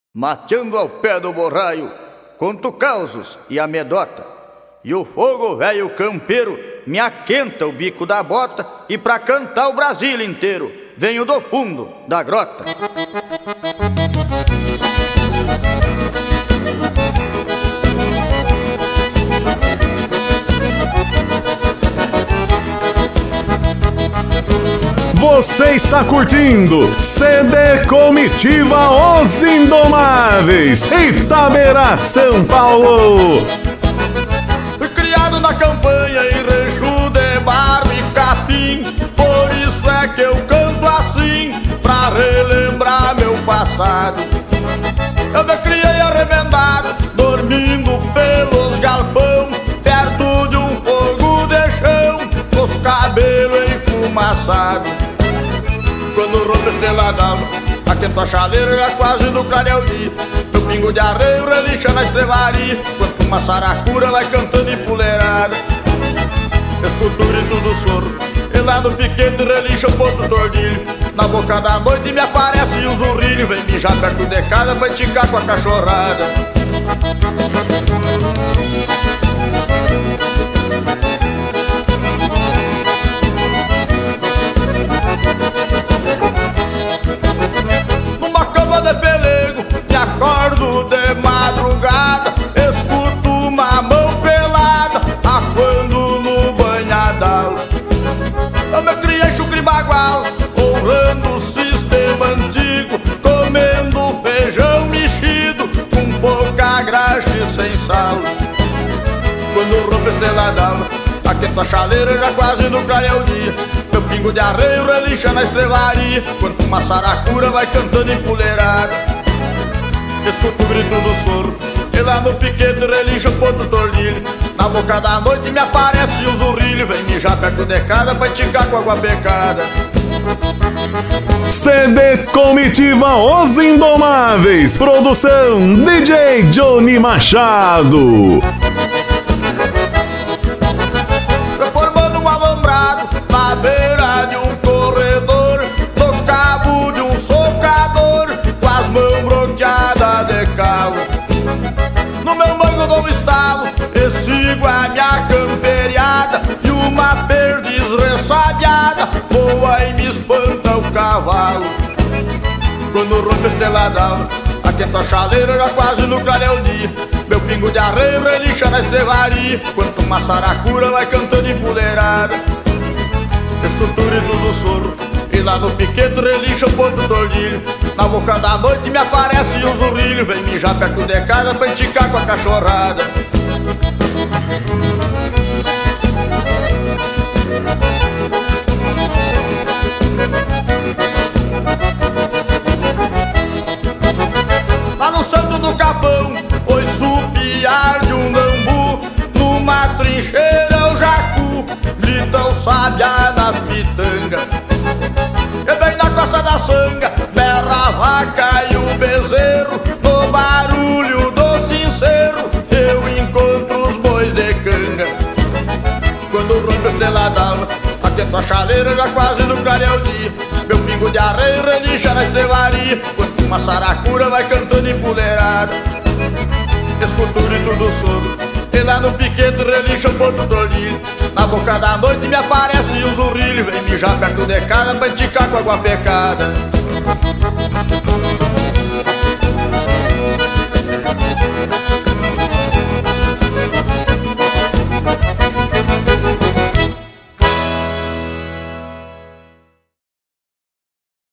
Mateando ao pé do borraio, conto causos e amedota. E o fogo velho campeiro me aquenta o bico da bota. E pra cantar o Brasil inteiro venho do fundo da grota. Você está curtindo CD Comitiva Os Indomáveis, Itaberá, São Paulo. Fui criado na campanha em rancho de barro e capim. Por isso é que eu canto assim, pra relembrar meu passado. Eu me criei arremendado, dormindo pelos galpão, perto de um fogo de chão, com os cabelos enfumaçados. Quando rompe a estrela d'alva, aquento a chaleira já quase no clareio dia. Meu pingo de arreio relincha na estrevaria, quanto uma saracura vai cantando empoleirada. Escuto o grito do soro, e lá no piquete relincha o ponto tordilho. Na boca da noite me aparece o zurrilho, vem mijar perto de casa pra esticar com a cachorrada. De pelego, me acordo de madrugada, escuto uma mão pelada aquando no banhadal. Eu me criei chucre bagual, honrando o sistema antigo, comendo feijão mexido com pouca graxa e sem sal. Quando rompe a estrela d'alva, aquento a chaleira já quase no clareio dia. Meu pingo de arreio relincha na estrevaria, quanto uma saracura vai cantando empoleirada. Escuto o grito do soro, e lá no piquete relincha o ponto tordilho. Na boca da noite me aparece o zurrilho, vem mijar perto de casa pra esticar com água pecada. CD Comitiva Os Indomáveis, produção DJ Johnny Machado. Formando um alambrado na beira de um corredor, no cabo de um socador, com as mãos bloqueadas de calo. No meu mango dou um estalo e sigo a minha camperiada, e uma perdiz ressabiada voa e me espanta o cavalo. Quando rompe a estrela d'alva, aquento a chaleira já quase no clareio dia. Meu pingo de arreio relincha na estrevaria, quanto uma saracura vai cantando empoleirada. Escuto o grito do soro, e lá no piquete relincha o ponto tordilho. Na boca da noite me aparece o zurrilho, vem mijar perto de casa pra esticar com a cachorrada. Lá no santo do capão, ouço o piar de um bambu. Numa trincheira o jacu grita o sabiá nas pitangas. E bem na costa da sanga berra a vaca e o bezerro. No barulho do sincero eu encontro os bois de canga. Quando rompe a estrela d'alva, aquento a chaleira já quase no clareio dia. Meu pingo de arreio relincha na estrevaria, quanto uma saracura vai cantando empoleirada. Escuto o grito do soro, e lá no piquete relincha o ponto tordilho. Na boca da noite me aparece o zurrilho, vem mijar perto de casa pra esticar com água pecada.